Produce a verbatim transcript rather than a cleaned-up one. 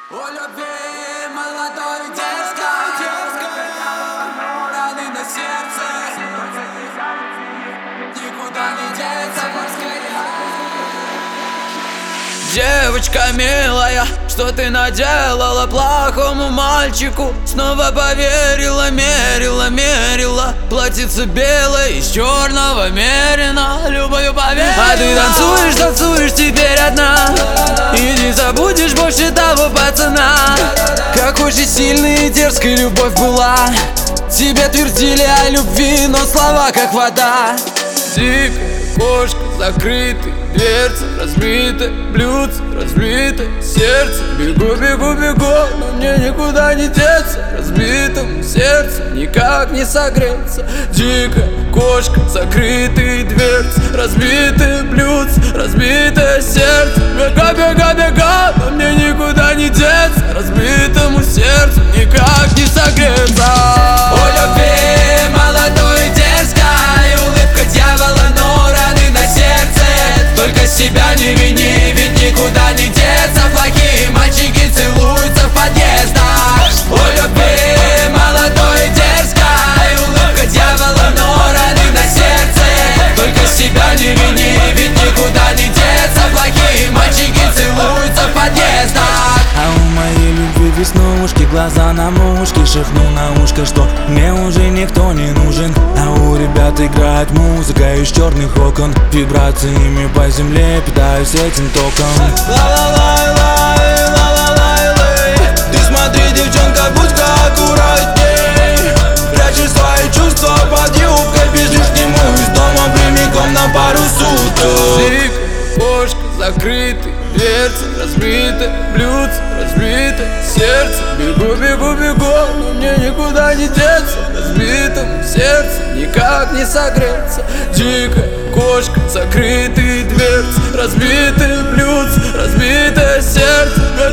У любви молодой дерзкой, раны на сердце, никуда не деться поскорее. Девочка милая, что ты наделала плохому мальчику? Снова поверила, мерила, мерила платьице белое из черного мерина, любовью поверила. А ты танцуешь, танцуешь теперь одна, и не забудешь больше того пацана. Какой же сильной и дерзкой любовь была, тебе твердили о любви, но слова как вода. Дикая кошка, закрытый, дверца разбита, блюдце разбито, сердце. Бегу, бегу, бегу, но мне никуда не деться. Разбитому сердцу никак не согреться. Дикая кошка, закрытый дверцы, разбитые блюдце, разбитое сердце. Бега, бега, бега, но мне никуда не деться. Разбитому сердцу никак не согреться. У любви молодой дерзкой, улыбка дьявола, но раны на сердце. Только себя не вини, ведь никуда не деться. Плохие мальчики целуются в подъездах. У любви молодой дерзкой, улыбка дьявола, но раны на сердце. Только себя не вини, ведь никуда не деться. Плохие мальчики целуются в подъездах. А у моей любви веснушки, глаза на мушке. Шепнул на ушко, что мне уже никто не нужен. А у ребят играет музыка из черных окон. Вибрациями по земле питаюсь этим током. Ла-ла-лай-лай, ла-ла-лай-лай. Ты смотри, девчонка, будь аккуратней. Прячешь свои чувства под юбкой, бежишь к нему из дома прямиком на пару суток. Дикая кошка, закрытый дверцы, разбито блюдце, разбито сердце. Бегу, бегу, бегу, но мне никуда не деться. Разбитому сердцу никак не согреться. Дикая кошка, закрытые дверцы, разбитые блюдце, разбитое сердце.